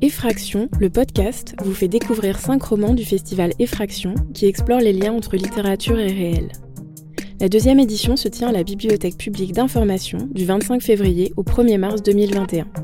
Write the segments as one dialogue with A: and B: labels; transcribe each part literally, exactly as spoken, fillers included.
A: Effraction, le podcast, vous fait découvrir cinq romans du festival Effraction qui explorent les liens entre littérature et réel. La deuxième édition se tient à la Bibliothèque publique d'information du vingt-cinq février au premier mars deux mille vingt et un.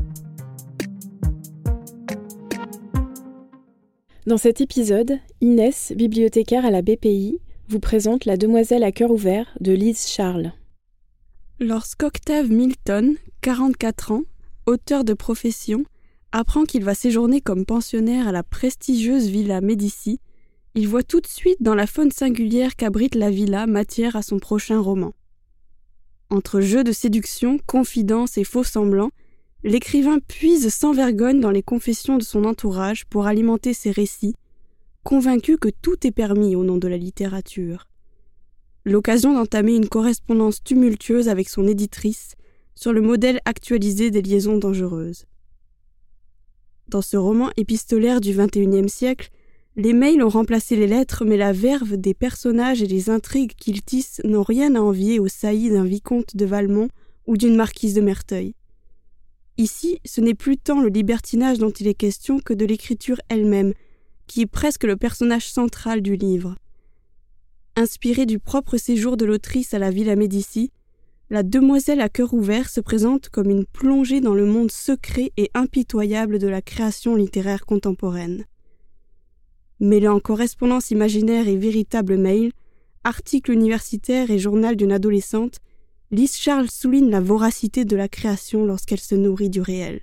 A: Dans cet épisode, Inès, bibliothécaire à la B P I, vous présente La Demoiselle à cœur ouvert de Lise Charles.
B: Lorsqu'Octave Milton, quarante-quatre ans, auteur de profession, apprend qu'il va séjourner comme pensionnaire à la prestigieuse Villa Médicis, il voit tout de suite dans la faune singulière qu'abrite la villa matière à son prochain roman. Entre jeux de séduction, confidences et faux-semblants, l'écrivain puise sans vergogne dans les confessions de son entourage pour alimenter ses récits, convaincu que tout est permis au nom de la littérature. L'occasion d'entamer une correspondance tumultueuse avec son éditrice sur le modèle actualisé des liaisons dangereuses. Dans ce roman épistolaire du vingt et unième siècle, les mails ont remplacé les lettres, mais la verve des personnages et les intrigues qu'ils tissent n'ont rien à envier aux saillies d'un vicomte de Valmont ou d'une marquise de Merteuil. Ici, ce n'est plus tant le libertinage dont il est question que de l'écriture elle-même, qui est presque le personnage central du livre. Inspirée du propre séjour de l'autrice à la Villa Médicis, La Demoiselle à cœur ouvert se présente comme une plongée dans le monde secret et impitoyable de la création littéraire contemporaine. Mêlant correspondance imaginaire et véritable mail, articles universitaires et journal d'une adolescente, Lise Charles souligne la voracité de la création lorsqu'elle se nourrit du réel.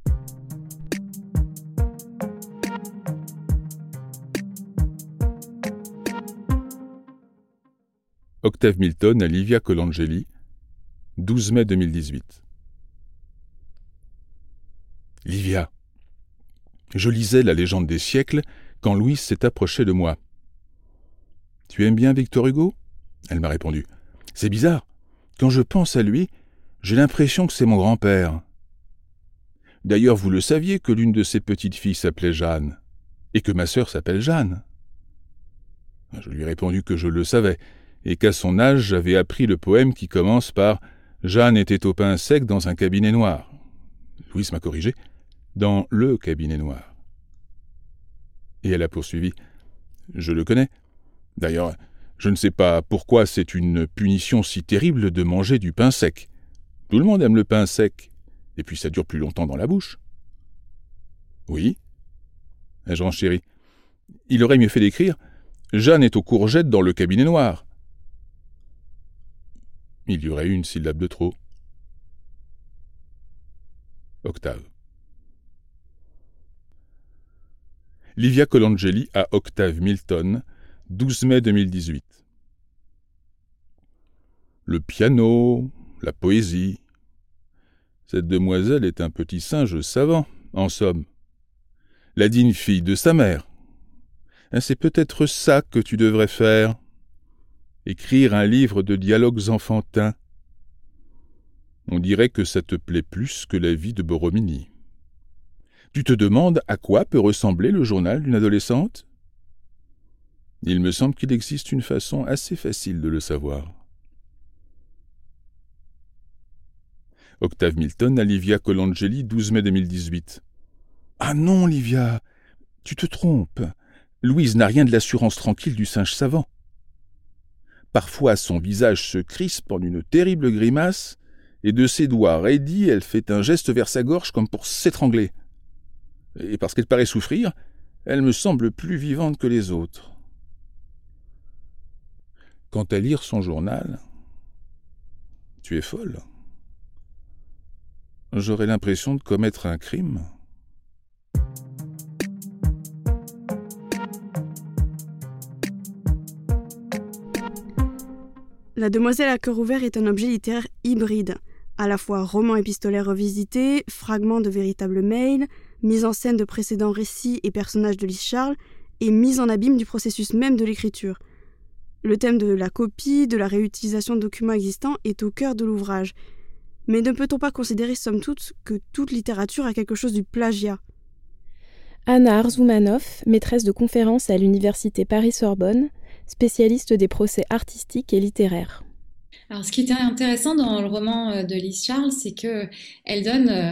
C: Octave Milton à Livia Colangeli, douze mai deux mille dix-huit. Livia, je lisais La Légende des siècles quand Louise s'est approchée de moi. « Tu aimes bien Victor Hugo ?» Elle m'a répondu. « C'est bizarre. Quand je pense à lui, j'ai l'impression que c'est mon grand-père. D'ailleurs, vous le saviez que l'une de ses petites filles s'appelait Jeanne, et que ma sœur s'appelle Jeanne. » Je lui ai répondu que je le savais, et qu'à son âge, j'avais appris le poème qui commence par « Jeanne était au pain sec dans un cabinet noir ». Louise m'a corrigé « dans le cabinet noir ». Et elle a poursuivi « Je le connais. D'ailleurs, je ne sais pas pourquoi c'est une punition si terrible de manger du pain sec. Tout le monde aime le pain sec, et puis ça dure plus longtemps dans la bouche. » « Oui ?» ai-je renchéri. « Il aurait mieux fait d'écrire « Jeanne est aux courgettes dans le cabinet noir ». Il y aurait eu une syllabe de trop. Octave. Livia Colangeli à Octave Milton, douze mai deux mille dix-huit. Le piano, la poésie. Cette demoiselle est un petit singe savant, en somme. La digne fille de sa mère. C'est peut-être ça que tu devrais faire. Écrire un livre de dialogues enfantins. On dirait que ça te plaît plus que la vie de Borromini. Tu te demandes à quoi peut ressembler le journal d'une adolescente ? Il me semble qu'il existe une façon assez facile de le savoir. Octave Milton à Livia Colangeli, douze mai deux mille dix-huit. Ah non, Livia, tu te trompes. Louise n'a rien de l'assurance tranquille du singe savant. Parfois, son visage se crispe en une terrible grimace, et de ses doigts raidis, elle fait un geste vers sa gorge comme pour s'étrangler. Et parce qu'elle paraît souffrir, elle me semble plus vivante que les autres. Quant à lire son journal, tu es folle. J'aurais l'impression de commettre un crime.
B: La Demoiselle à cœur ouvert est un objet littéraire hybride, à la fois roman épistolaire revisité, fragments de véritables mails, mise en scène de précédents récits et personnages de Lise Charles, et mise en abîme du processus même de l'écriture. Le thème de la copie, de la réutilisation de documents existants est au cœur de l'ouvrage. Mais ne peut-on pas considérer, somme toute, que toute littérature a quelque chose du plagiat ?
A: Anna Arzoumanoff, maîtresse de conférences à l'université Paris-Sorbonne, spécialiste des procès artistiques et littéraires.
D: Alors, ce qui était intéressant dans le roman de Lise Charles, c'est qu'elle donne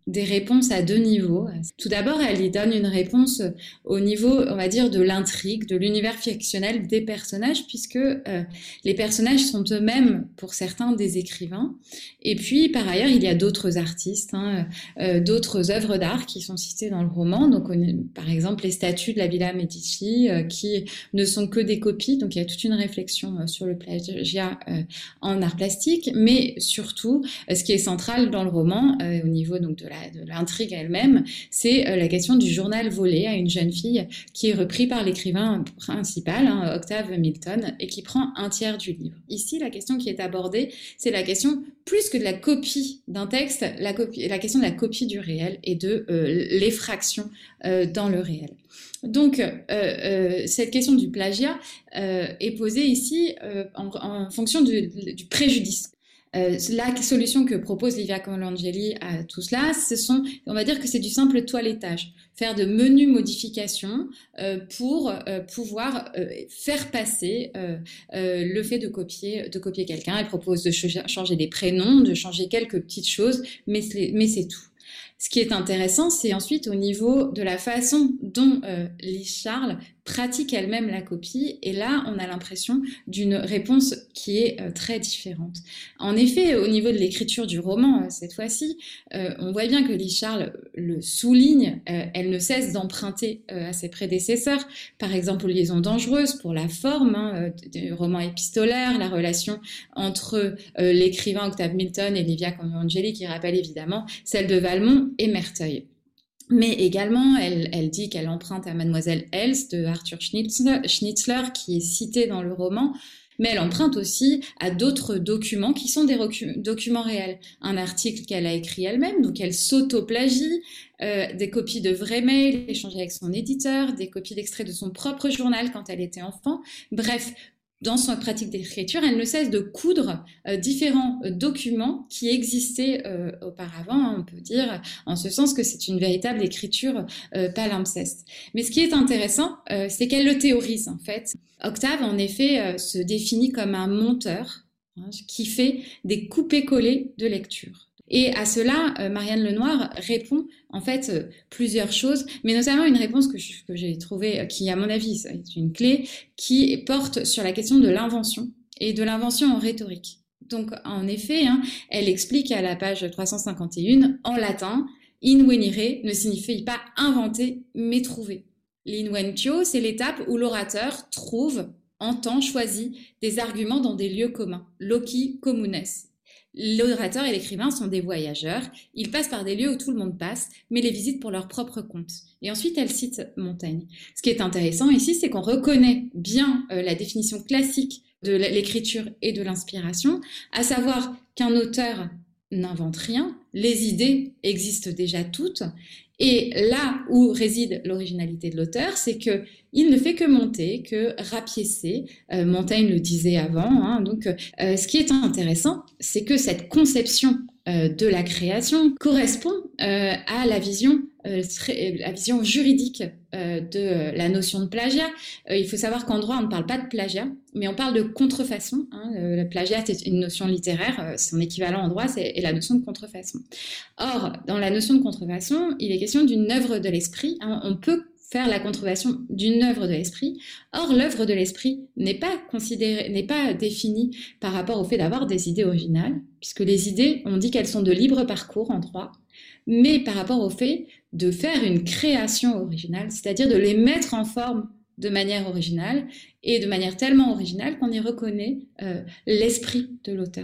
D: des réponses à deux niveaux. Tout d'abord, elle y donne une réponse au niveau, on va dire, de l'intrigue, de l'univers fictionnel des personnages, puisque euh, les personnages sont eux-mêmes, pour certains, des écrivains. Et puis, par ailleurs, il y a d'autres artistes, hein, euh, d'autres œuvres d'art qui sont citées dans le roman. Donc, on est, par exemple, les statues de la Villa Médici, euh, qui ne sont que des copies. Donc, il y a toute une réflexion euh, sur le plagiat euh, en art plastique. Mais surtout, euh, ce qui est central dans le roman, euh, au niveau donc de la de l'intrigue elle-même, c'est euh, la question du journal volé à une jeune fille qui est repris par l'écrivain principal, hein, Octave Milton, et qui prend un tiers du livre. Ici, la question qui est abordée, c'est la question, plus que de la copie d'un texte, la, copie, la question de la copie du réel et de euh, l'effraction euh, dans le réel. Donc, euh, euh, cette question du plagiat euh, est posée ici euh, en, en fonction du, du préjudice. Euh, la solution que propose Livia Colangeli à tout cela, ce sont, on va dire que c'est du simple toilettage, faire de menues modifications euh, pour euh, pouvoir euh, faire passer euh, euh, le fait de copier, de copier quelqu'un. Elle propose de ch- changer des prénoms, de changer quelques petites choses, mais c'est, mais c'est tout. Ce qui est intéressant, c'est ensuite au niveau de la façon dont euh, Lise Charles pratique elle-même la copie, et là, on a l'impression d'une réponse qui est euh, très différente. En effet, au niveau de l'écriture du roman, euh, cette fois-ci, euh, on voit bien que Lise Charles le souligne, euh, elle ne cesse d'emprunter euh, à ses prédécesseurs, par exemple, aux Liaisons dangereuses pour la forme, hein, euh, du roman épistolaire, la relation entre euh, l'écrivain Octave Milton et Livia Colangeli, qui rappelle évidemment celle de Valmont et Merteuil. Mais également, elle, elle dit qu'elle emprunte à Mademoiselle Else de Arthur Schnitzler, Schnitzler, qui est cité dans le roman, mais elle emprunte aussi à d'autres documents qui sont des recu- documents réels. Un article qu'elle a écrit elle-même, donc elle s'auto-plagie, euh, des copies de vrais mails échangés avec son éditeur, des copies d'extraits de son propre journal quand elle était enfant. Bref, dans son pratique d'écriture, elle ne cesse de coudre euh, différents euh, documents qui existaient euh, auparavant, hein, on peut dire, en ce sens que c'est une véritable écriture euh, palimpseste. Mais ce qui est intéressant, euh, c'est qu'elle le théorise, en fait. Octave, en effet, euh, se définit comme un monteur, hein, qui fait des coupés-collés de lecture. Et à cela, euh, Marianne Lenoir répond en fait euh, plusieurs choses, mais notamment une réponse que, je, que j'ai trouvée, euh, qui à mon avis est une clé, qui porte sur la question de l'invention et de l'invention en rhétorique. Donc en effet, hein, elle explique à la page trois cent cinquante et un, en latin, invenire ne signifie pas inventer, mais trouver. L'inventio, c'est l'étape où l'orateur trouve, entend, choisit des arguments dans des lieux communs, loci communes. L'orateur et l'écrivain sont des voyageurs, ils passent par des lieux où tout le monde passe, mais les visitent pour leur propre compte. Et ensuite, elle cite Montaigne. Ce qui est intéressant ici, c'est qu'on reconnaît bien euh, la définition classique de l'écriture et de l'inspiration, à savoir qu'un auteur n'invente rien, les idées existent déjà toutes, et là où réside l'originalité de l'auteur, c'est que il ne fait que monter, que rapiécer. Euh, Montaigne le disait avant. Hein, donc, euh, ce qui est intéressant, c'est que cette conception euh, de la création correspond euh, à la vision, euh, très, la vision juridique euh, de la notion de plagiat. Euh, il faut savoir qu'en droit, on ne parle pas de plagiat, mais on parle de contrefaçon. Hein, le, le plagiat est une notion littéraire. Euh, son équivalent en droit, c'est est la notion de contrefaçon. Or, dans la notion de contrefaçon, il est question d'une œuvre de l'esprit. Hein, on peut faire la contrefaçon d'une œuvre de l'esprit. Or, l'œuvre de l'esprit n'est pas considérée, n'est pas définie par rapport au fait d'avoir des idées originales, puisque les idées, on dit qu'elles sont de libre parcours en droit, mais par rapport au fait de faire une création originale, c'est-à-dire de les mettre en forme de manière originale, et de manière tellement originale qu'on y reconnaît euh, l'esprit de l'auteur.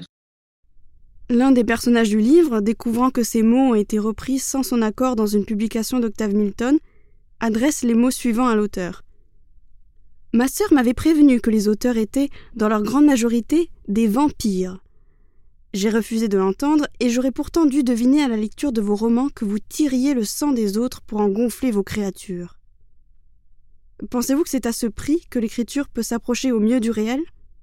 B: L'un des personnages du livre, découvrant que ces mots ont été repris sans son accord dans une publication d'Octave Milton, adresse les mots suivants à l'auteur. « Ma sœur m'avait prévenu que les auteurs étaient, dans leur grande majorité, des vampires. J'ai refusé de l'entendre et j'aurais pourtant dû deviner à la lecture de vos romans que vous tiriez le sang des autres pour en gonfler vos créatures. Pensez-vous que c'est à ce prix que l'écriture peut s'approcher au mieux du réel ? »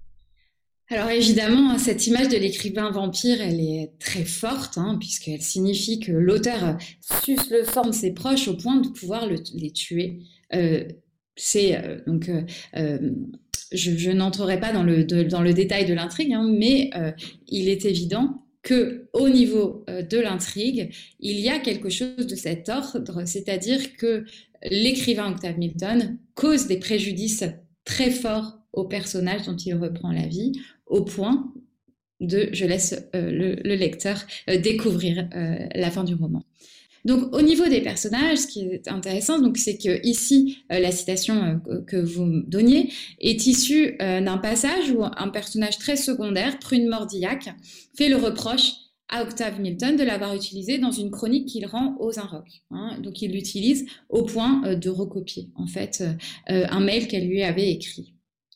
D: Alors évidemment, cette image de l'écrivain vampire, elle est très forte, hein, puisqu'elle signifie que l'auteur suce le sang de ses proches au point de pouvoir le, les tuer. Euh, c'est euh, donc, euh, euh, je, je n'entrerai pas dans le, de, dans le détail de l'intrigue, hein, mais euh, il est évident que au niveau euh, de l'intrigue, il y a quelque chose de cet ordre, c'est-à-dire que l'écrivain Octave Milton cause des préjudices très forts au personnage dont il reprend la vie, au point de, je laisse euh, le, le lecteur euh, découvrir euh, la fin du roman. Donc, au niveau des personnages, ce qui est intéressant, donc, c'est que ici, euh, la citation euh, que vous me donniez est issue euh, d'un passage où un personnage très secondaire, Prune Mordillac, fait le reproche à Octave Milton de l'avoir utilisé dans une chronique qu'il rend aux Inrocks. Hein. Donc, il l'utilise au point euh, de recopier, en fait, euh, un mail qu'elle lui avait écrit.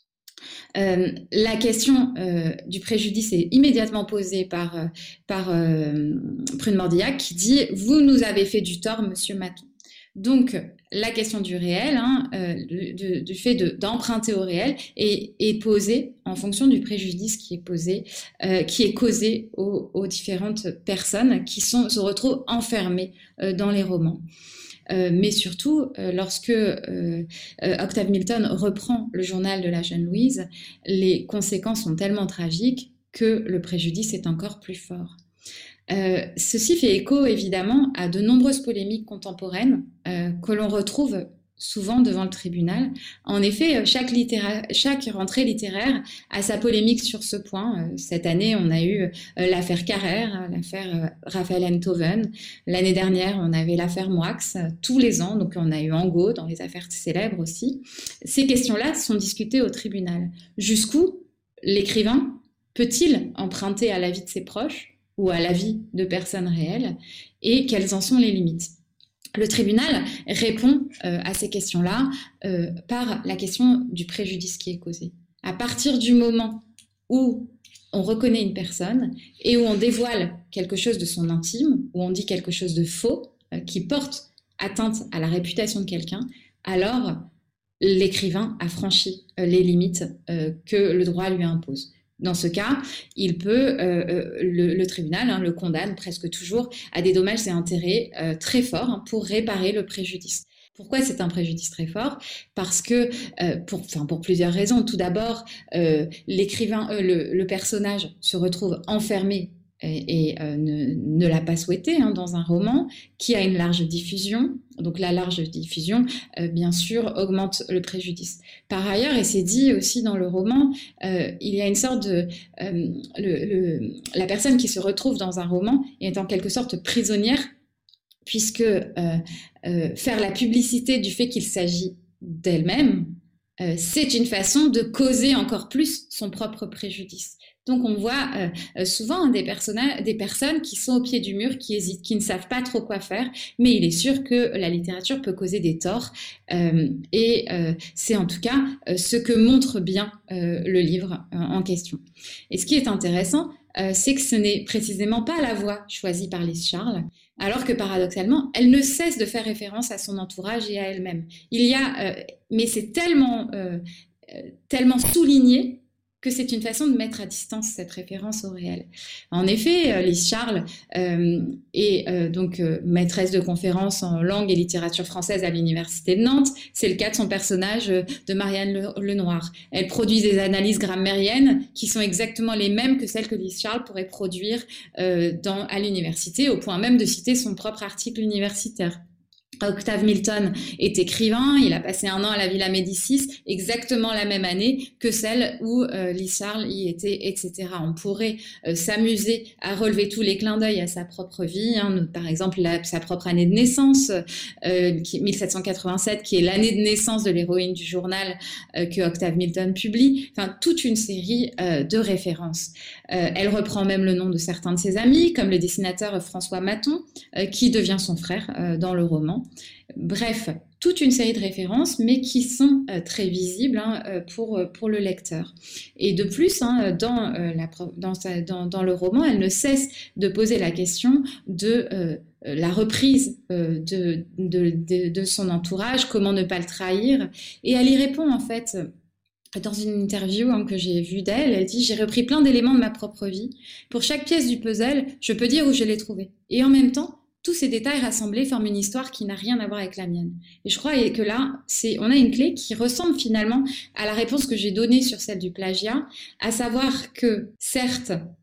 D: Euh, la question euh, du préjudice est immédiatement posée par, euh, par euh, Prune Mordillac qui dit « Vous nous avez fait du tort, monsieur Maton ». Donc, la question du réel, hein, euh, du, du fait de, d'emprunter au réel, est, est posée en fonction du préjudice qui est posé, euh, qui est causé aux, aux différentes personnes qui sont, se retrouvent enfermées euh, dans les romans. Euh, mais surtout, euh, lorsque euh, euh, Octave Milton reprend le journal de la jeune Louise, les conséquences sont tellement tragiques que le préjudice est encore plus fort. Euh, ceci fait écho évidemment à de nombreuses polémiques contemporaines euh, que l'on retrouve souvent devant le tribunal. En effet, chaque, littéra- chaque rentrée littéraire a sa polémique sur ce point. Cette année, on a eu l'affaire Carrère, l'affaire Raphaël Enthoven. L'année dernière, on avait l'affaire Moix. Tous les ans, donc on a eu Angot dans les affaires célèbres aussi. Ces questions-là sont discutées au tribunal. Jusqu'où l'écrivain peut-il emprunter à la vie de ses proches ou à la vie de personnes réelles, et quelles en sont les limites? Le tribunal répond euh, à ces questions-là euh, par la question du préjudice qui est causé. À partir du moment où on reconnaît une personne et où on dévoile quelque chose de son intime, où on dit quelque chose de faux, euh, qui porte atteinte à la réputation de quelqu'un, alors l'écrivain a franchi euh, les limites euh, que le droit lui impose. Dans ce cas, il peut, euh, le, le tribunal hein, le condamne presque toujours à des dommages et intérêts euh, très forts hein, pour réparer le préjudice. Pourquoi c'est un préjudice très fort? Parce que, euh, pour, enfin, pour plusieurs raisons. Tout d'abord, euh, l'écrivain, euh, le, le personnage se retrouve enfermé et, et euh, ne, ne l'a pas souhaité hein, dans un roman qui a une large diffusion. Donc la large diffusion, euh, bien sûr, augmente le préjudice. Par ailleurs, et c'est dit aussi dans le roman, euh, il y a une sorte de... Euh, le, le, la personne qui se retrouve dans un roman est en quelque sorte prisonnière, puisque euh, euh, faire la publicité du fait qu'il s'agit d'elle-même, euh, c'est une façon de causer encore plus son propre préjudice. Donc on voit euh, souvent hein, des, personnages, des personnes qui sont au pied du mur, qui hésitent, qui ne savent pas trop quoi faire, mais il est sûr que la littérature peut causer des torts. Euh, et euh, c'est en tout cas euh, ce que montre bien euh, le livre euh, en question. Et ce qui est intéressant, euh, c'est que ce n'est précisément pas la voie choisie par Lise Charles, alors que paradoxalement, elle ne cesse de faire référence à son entourage et à elle-même. Il y a, euh, mais c'est tellement, euh, tellement souligné que c'est une façon de mettre à distance cette référence au réel. En effet, Lise Charles euh, est euh, donc euh, maîtresse de conférences en langue et littérature française à l'Université de Nantes. C'est le cas de son personnage euh, de Marianne Le, Lenoir. Elle produit des analyses grammairiennes qui sont exactement les mêmes que celles que Lise Charles pourrait produire euh, dans, à l'université, au point même de citer son propre article universitaire. Octave Milton est écrivain, il a passé un an à la Villa Médicis, exactement la même année que celle où euh, Lise Charles y était, et cetera. On pourrait euh, s'amuser à relever tous les clins d'œil à sa propre vie, hein, par exemple la, sa propre année de naissance, euh, qui, mille sept cent quatre-vingt-sept, qui est l'année de naissance de l'héroïne du journal euh, que Octave Milton publie, enfin toute une série euh, de références. Euh, elle reprend même le nom de certains de ses amis, comme le dessinateur François Maton, euh, qui devient son frère euh, dans le roman. Bref, toute une série de références, mais qui sont euh, très visibles hein, pour, pour le lecteur. Et de plus, hein, dans, euh, la, dans, sa, dans, dans le roman, elle ne cesse de poser la question de euh, la reprise euh, de, de, de, de son entourage, comment ne pas le trahir. Et elle y répond en fait... Dans une interview hein, que j'ai vue d'elle, elle dit « J'ai repris plein d'éléments de ma propre vie. Pour chaque pièce du puzzle, je peux dire où je l'ai trouvée. Et en même temps, tous ces détails rassemblés forment une histoire qui n'a rien à voir avec la mienne. » Et je crois que là, c'est, on a une clé qui ressemble finalement à la réponse que j'ai donnée sur celle du plagiat, à savoir que, certes,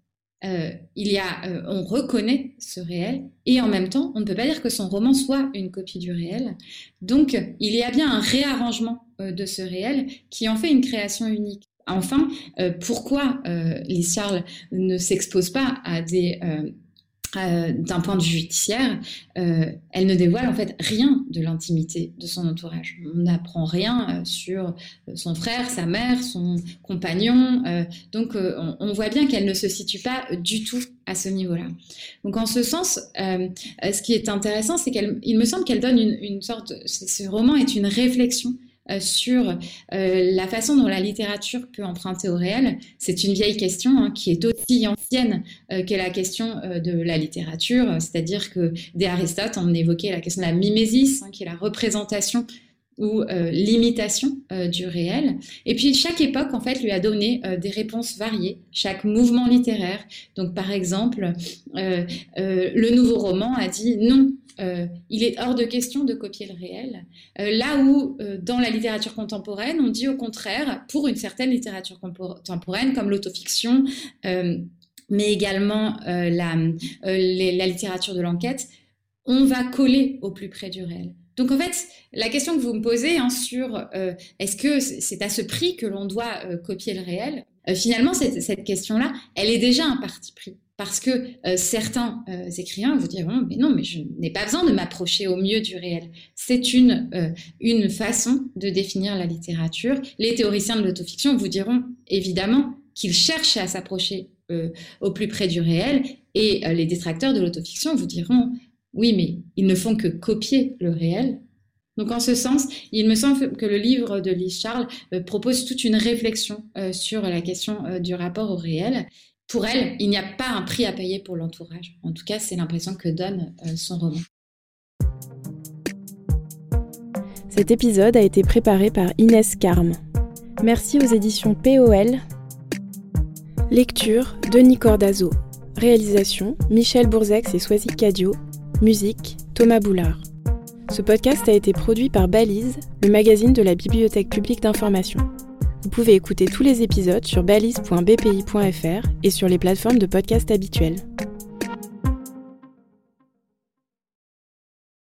D: euh, il y a, euh, on reconnaît ce réel et en même temps, on ne peut pas dire que son roman soit une copie du réel. Donc, il y a bien un réarrangement euh, de ce réel qui en fait une création unique. Enfin, euh, pourquoi euh, Lise Charles ne s'expose pas à des... Euh, Euh, d'un point de vue judiciaire, euh, elle ne dévoile en fait rien de l'intimité de son entourage. On n'apprend rien euh, sur son frère, sa mère, son compagnon. Euh, donc, euh, on, on voit bien qu'elle ne se situe pas du tout à ce niveau-là. Donc, en ce sens, euh, ce qui est intéressant, c'est qu'il me semble qu'elle donne une, une sorte... Ce roman est une réflexion Euh, sur euh, la façon dont la littérature peut emprunter au réel. C'est une vieille question hein, qui est aussi ancienne euh, qu'est la question euh, de la littérature, c'est-à-dire que dès Aristote, on évoquait la question de la mimésis, hein, qui est la représentation ou euh, l'imitation euh, du réel. Et puis chaque époque, en fait, lui a donné euh, des réponses variées, chaque mouvement littéraire. Donc par exemple, euh, euh, le nouveau roman a dit non, Euh, il est hors de question de copier le réel. Euh, là où, euh, dans la littérature contemporaine, on dit au contraire, pour une certaine littérature contemporaine, comme l'autofiction, euh, mais également euh, la, euh, les, la littérature de l'enquête, on va coller au plus près du réel. Donc en fait, la question que vous me posez hein, sur euh, est-ce que c'est à ce prix que l'on doit euh, copier le réel, euh, finalement, cette, cette question-là, elle est déjà un parti pris. Parce que euh, certains euh, écrivains vous diront « mais non, mais je n'ai pas besoin de m'approcher au mieux du réel ». C'est une, euh, une façon de définir la littérature. Les théoriciens de l'autofiction vous diront évidemment qu'ils cherchent à s'approcher euh, au plus près du réel et euh, les détracteurs de l'autofiction vous diront « oui, mais ils ne font que copier le réel ». Donc en ce sens, il me semble que le livre de Lise Charles euh, propose toute une réflexion euh, sur la question euh, du rapport au réel. Pour elle, il n'y a pas un prix à payer pour l'entourage. En tout cas, c'est l'impression que donne euh, son roman.
A: Cet épisode a été préparé par Inès Carme. Merci aux éditions P O L. Lecture, Denis Cordazo. Réalisation, Michel Bourzex et Swazik Cadio. Musique, Thomas Boulard. Ce podcast a été produit par Balise, le magazine de la Bibliothèque publique d'information. Vous pouvez écouter tous les épisodes sur balise point b p i point f r et sur les plateformes de podcast habituelles.